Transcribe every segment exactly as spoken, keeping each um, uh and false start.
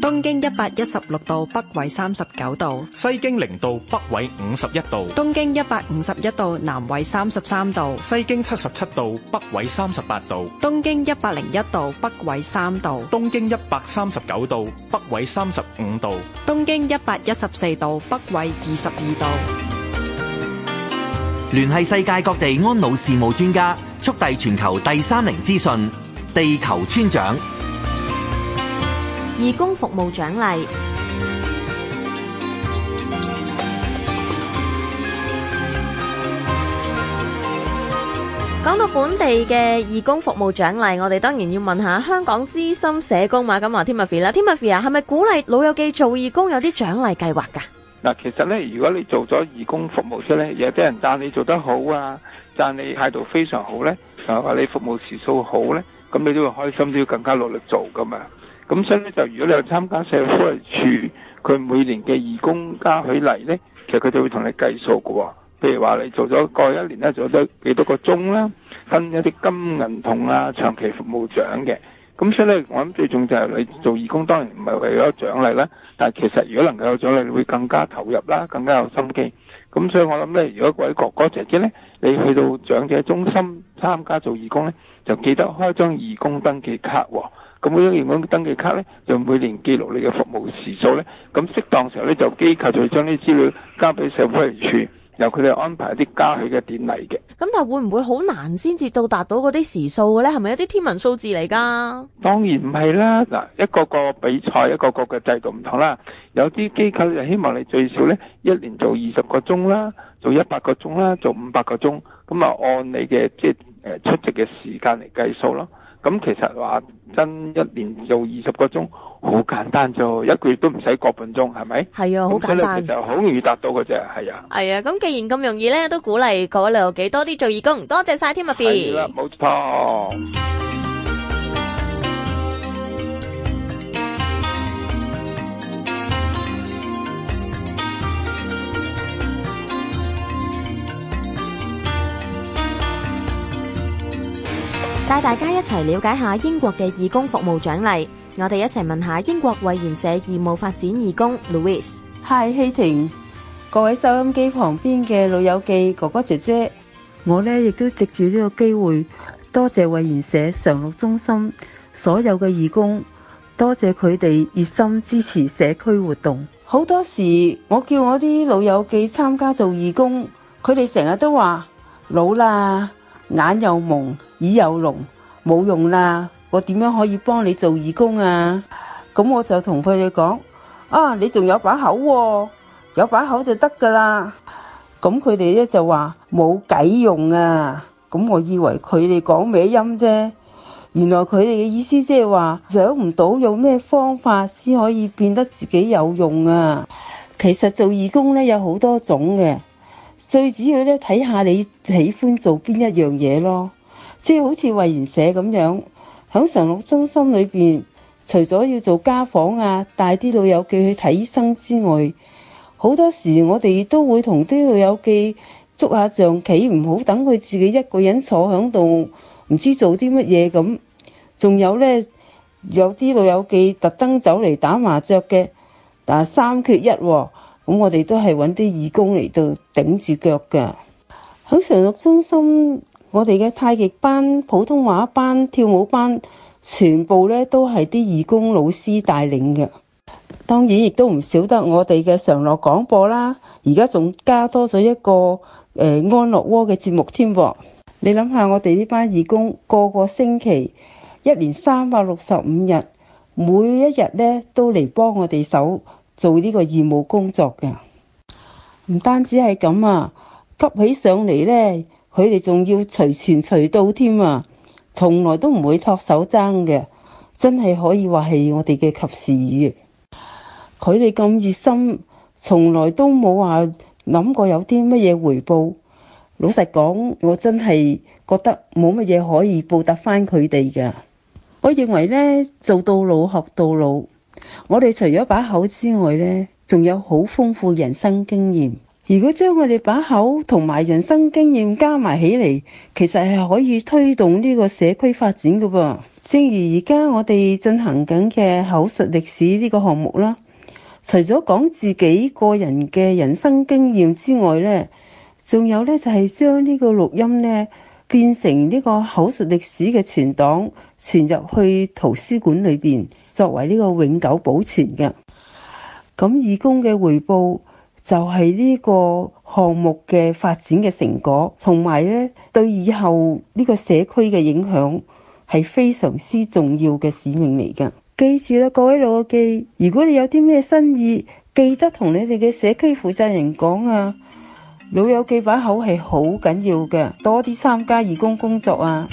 東經一百一十六度，北緯三十九度； 西經零度，北緯五十一度； 東經一百五十一度，南緯三十三度； 西經七十七度，北緯三十八度； 東經一百零一度，北緯三度； 東經一百三十九度，北緯三十五度； 東經一百一十四度，北緯二十二度。 聯繫世界各地安老事務專家，速遞全球第三齡資訊，地球村長。 義工服務獎勵。講到本地嘅義工服務獎勵，我哋當然要問下香港資深社工馬錦華 Timothy 啦。Timothy 啊，係咪鼓勵老友記做義工有啲獎勵計劃㗎？ 嗱，其實咧，如果你做咗義工服務出咧，有啲人讚你做得好啊，讚你態度非常好咧，又話你服務時數好咧，咁你都會開心，都要更加努力做噶嘛。咁所以咧，就如果你有參加社會福利署佢每年嘅義工嘉許禮咧，其實佢就會同你計數嘅喎。譬如話你做咗過一年咧，做咗幾多個鐘啦，分一啲金銀銅啊長期服務獎嘅。咁所以咧，我諗最重要就係你做義工，當然唔係為咗獎勵啦，但係其實如果能夠有獎勵，你會更加投入啦，更加有心機。咁所以我諗咧，如果各位哥哥姐姐咧，你去到長者中心參加做義工咧，就記得開張義工登記卡喎。咁嗰張義工登記卡咧，就每年記錄你嘅服務時數咧。咁適當時候咧，就機構就會將啲資料交俾社會福利署，由佢哋安排一啲嘉許嘅典禮嘅。 咁但係會唔會好難先至到達到嗰啲時數嘅咧？係咪一啲天文數字嚟㗎？ 當然唔係啦。嗱，一個個比賽，一個個嘅制度唔同啦。有啲機構就希望你最少咧一年做二十個鐘啦，做一百個鐘啦，做五百個鐘，咁啊按你嘅即係誒出席嘅時間嚟計數咯。咁其實話真一年做二十個鐘好簡單啫，一個月都唔使個半鐘，係咪？ 係啊，好簡單。 其實好容易達到嘅啫，係啊。 係啊，咁既然咁容易咧，都鼓勵各位老友記多啲做義工。多謝晒 Timothy。 係啦，冇錯。 帶大家一齊了解下英國嘅義工服務獎勵，我哋一齊問下英國衛研社義務發展義工 Louis。 Hi 希婷，各位收音機旁邊嘅老友記哥哥姐姐，我呢亦都藉住呢個機會，多謝衛研社常綠中心所有嘅義工，多謝佢哋熱心支持社區活動。好多時我叫我啲老友記參加做義工，佢哋成日都話老啦，眼又蒙，耳又聾，冇用啦，我點樣可以幫你做義工啊？咁我就同佢哋講，啊，你仲有把口喎，有把口就得噶啦。咁佢哋咧就話冇計用啊。咁我以為佢哋講歪音啫，原來佢哋嘅意思即係話想唔到有咩方法先可以變得自己有用啊。其實做義工咧有好多種嘅，最主要咧睇下你喜歡做邊一樣嘢咯。即係好似衛研社咁樣，喺常綠中心裏邊，除咗要做家訪啊，帶啲老友記去睇醫生之外，好多時我哋都會同啲老友記捉下象棋，唔好等佢自己一個人坐喺度，唔知做啲乜嘢咁。仲有呢，有啲老友記特登走嚟打麻雀嘅，但係三缺一喎，咁我哋都係揾啲義工嚟到頂住腳㗎。喺常綠中心，我哋嘅太極班、普通話班、跳舞班，全部咧都係啲義工老師帶領嘅。當然亦都唔少得我哋嘅常樂廣播啦。而家仲加多咗一個誒、呃、安樂窩嘅節目添噃。你諗下，我哋呢班義工個個星期一年三百六十五日，每一日咧都嚟幫我哋手做呢個義務工作嘅。唔單止係咁啊，急起上嚟咧，佢哋仲要隨傳隨到添啊，從來都唔會托手踭嘅，真係可以話係我哋嘅及時雨。佢哋咁熱心，從來都冇話諗過有啲乜嘢回報。老實講，我真係覺得冇乜嘢可以報答翻佢哋嘅。我認為呢，做到老學到老，我哋除咗把口之外呢，仲有好豐富人生經驗。 如果將我哋把口同埋人生經驗加埋起嚟，其實係可以推動呢個社區發展嘅噃。正如而家我哋進行緊嘅口述歷史呢個項目啦，除咗講自己個人嘅人生經驗之外呢，仲有呢就係將呢個錄音呢變成呢個口述歷史嘅存檔，傳入去圖書館裏邊，作為呢個永久保存嘅。咁義工嘅回報就係呢個項目嘅發展嘅成果，同埋呢對以後呢個社區嘅影響係非常之重要嘅使命嚟㗎。記住啦，各位老友記，如果你有啲咩新意，記得同你哋嘅社區負責人講啊。老友記把口係好緊要嘅，多啲參加義工工作啊。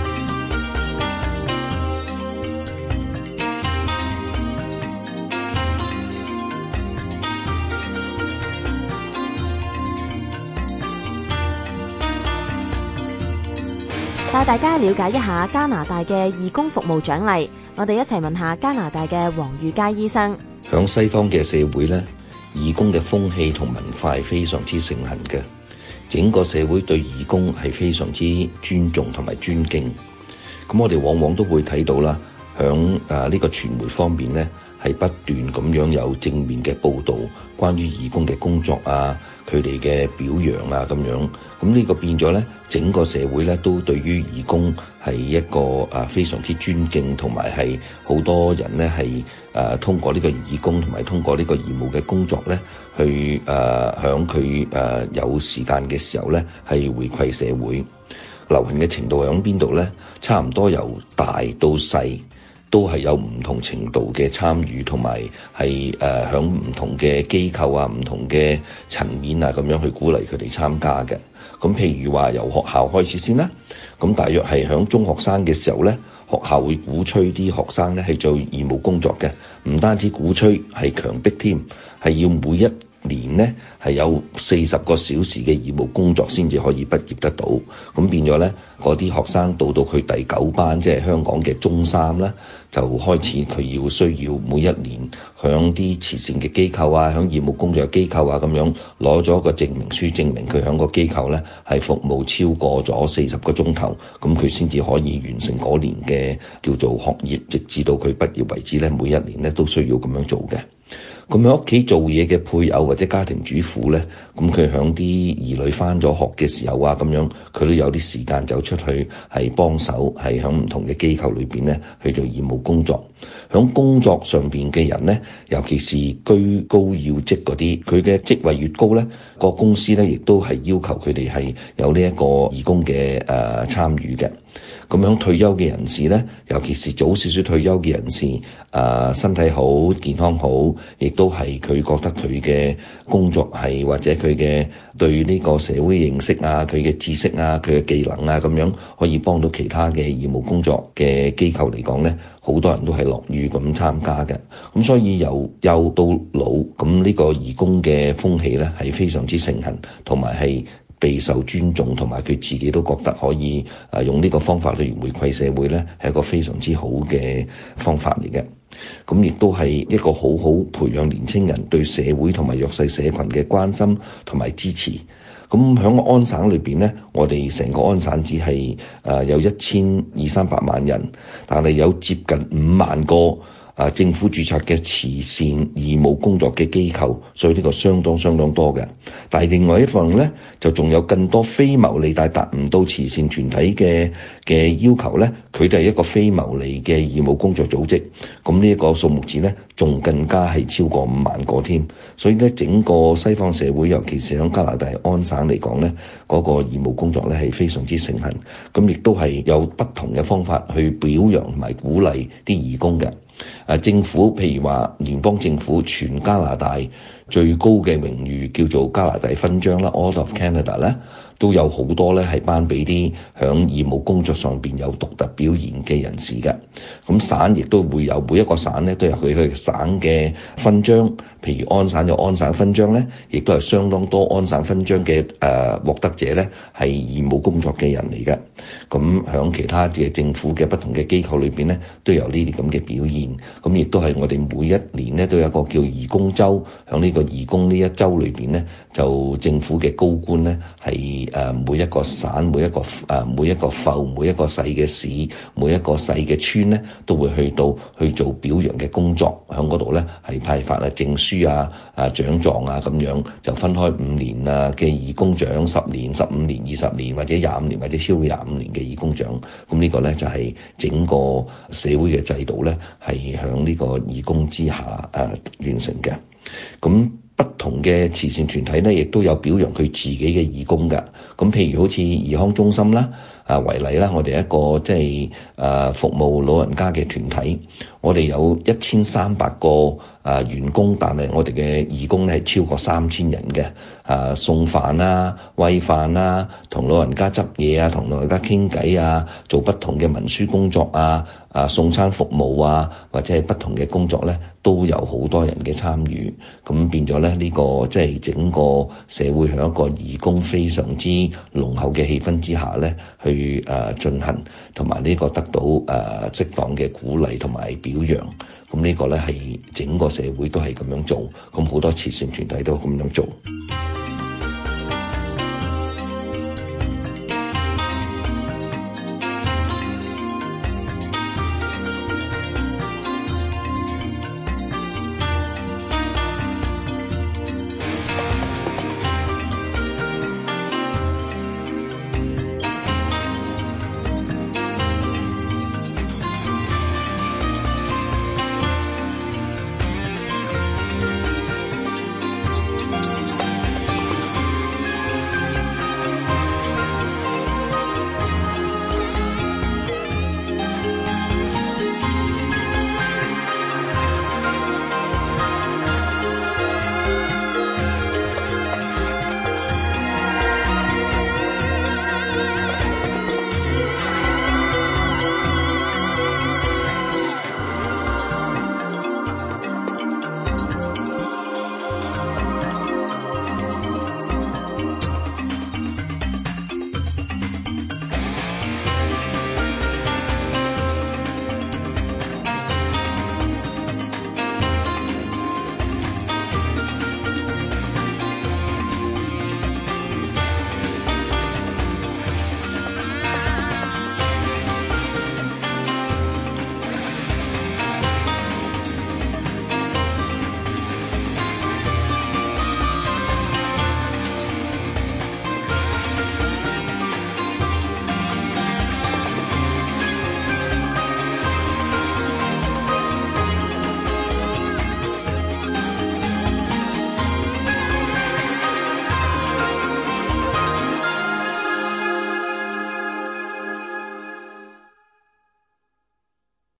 帶大家了解一下加拿大嘅義工服務獎勵，我哋一齊問下加拿大嘅黃裕佳醫生。 響西方嘅社會咧，義工嘅風氣同文化係非常之盛行嘅，整個社會對義工係非常之尊重同埋尊敬。咁我哋往往都會睇到啦，響誒呢個傳媒方面咧，係不斷咁樣有正面嘅報導，關於義工嘅工作啊，佢哋嘅表揚啊咁樣。咁呢個變咗咧，整個社會咧都對於義工係一個啊非常之尊敬，同埋係好多人咧係誒通過呢個義工同埋通過呢個義務嘅工作咧，去誒響佢誒有時間嘅時候咧係回饋社會。流行嘅程度響邊度咧？差唔多由大到細都係有唔同程度嘅參與，同埋係誒響唔同嘅機構啊、唔同嘅層面啊咁樣去鼓勵佢哋參加嘅。咁譬如話由學校開始先啦，咁大約係響中學生嘅時候咧，學校會鼓吹啲學生咧係做義務工作嘅，唔單止鼓吹，係強迫添，係要每一年呢係有四十個小時嘅義務工作先至可以畢業得到。咁變咗呢，嗰啲學生到到佢第九班，即係香港嘅中三啦，就開始佢要需要每一年響啲慈善嘅機構啊，響義務工作嘅機構啊咁樣攞咗個證明書，證明佢響個機構呢係服務超過咗四十個鐘頭，咁佢先至可以完成嗰年嘅叫做學業，直至到佢畢業為止呢，每一年呢都需要咁樣做嘅。咁喺屋企做嘢嘅配偶或者家庭主婦呢，咁佢響啲兒女返咗學嘅時候啊，咁樣佢都有啲時間走出去係幫手，係響唔同嘅機構裏邊呢去做義務工作。響工作上邊嘅人呢，尤其是居高要職嗰啲，佢嘅職位越高呢，個公司呢亦都係要求佢哋係有呢一個義工嘅誒、呃、參與嘅。咁樣退休嘅人士呢，尤其是早少少退休嘅人士，誒、呃、身體好、健康好，亦都係佢覺得佢嘅工作係或者佢嘅對呢個社會認識啊、佢嘅知識啊、佢嘅技能啊咁樣，可以幫到其他嘅義務工作嘅機構嚟講呢，好多人都係樂於咁參加嘅。咁所以由幼到老，咁呢個義工嘅風氣呢係非常之盛行，同埋係備受尊重，同埋佢自己都覺得可以啊用呢個方法去回饋社會呢，係一個非常之好嘅方法嚟嘅。咁亦都係一個好好培養年青人對社會同埋弱勢社群嘅關心同埋支持。咁喺安省裏邊呢，我哋成個安省只係誒有一千二三百萬人，但係有接近五萬個啊政府註冊嘅慈善義務工作嘅機構，所以呢個相當相當多嘅。但係另外一方面呢，就仲有更多非牟利但達唔到慈善團體嘅嘅要求呢，佢哋係一個非牟利嘅義務工作組織。咁呢一個數目字呢，仲更加係超過五萬個添。所以呢，整個西方社會，尤其是喺加拿大安省嚟講呢，嗰個義務工作呢係非常之盛行。咁亦都係有不同嘅方法去表揚同埋鼓勵啲義工嘅。啊，政府譬如話聯邦政府全加拿大最高嘅榮譽叫做加拿大勳章啦 ，Order of Canada 咧，都有好多咧係頒俾啲響義務工作上邊有獨特表現嘅人士嘅。咁省亦都會有，每一個省咧都有佢嘅省嘅勳章，譬如安省有安省勳章咧，亦都係相當多安省勳章嘅誒獲得者咧係義務工作嘅人嚟嘅。咁響其他嘅政府嘅不同嘅機構裏邊咧，都有呢啲咁嘅表現。咁亦都係我哋每一年咧都有一個叫義工週，響呢個個義工呢一週裏邊咧，就政府嘅高官咧係誒每一個省、每一個誒每一個埠、每一個細嘅市、每一個細嘅村咧，都會去到去做表揚嘅工作，喺嗰度咧係派發啊證書啊、啊獎狀啊咁樣，就分開五年啊嘅義工獎、十年、十五年、二十年或者廿五年或者超過廿五年嘅義工獎。咁呢個咧就係整個社會嘅制度咧係響呢個義工之下誒、呃、完成嘅。咁不同嘅慈善團體咧，亦都有表揚佢自己嘅義工㗎。咁譬如好似義康中心啦，啊為例啦，我哋一個即係誒服務老人家嘅團體，我哋有一千三百個啊員工，但係我哋嘅義工咧係超過三千人嘅。啊送飯啊、餵飯啊、同老人家執嘢啊、同老人家傾偈啊、做不同嘅文書工作啊、啊送餐服務啊，或者係不同嘅工作咧，都有好多人嘅參與。咁變咗咧呢、這個即係、就是、整個社會喺一個義工非常之濃厚嘅氣氛之下咧，去誒進行，同埋呢個得到誒適當嘅鼓勵同埋表揚。咁呢個咧係整個社會都係咁樣做，咁好多慈善團體都咁樣做。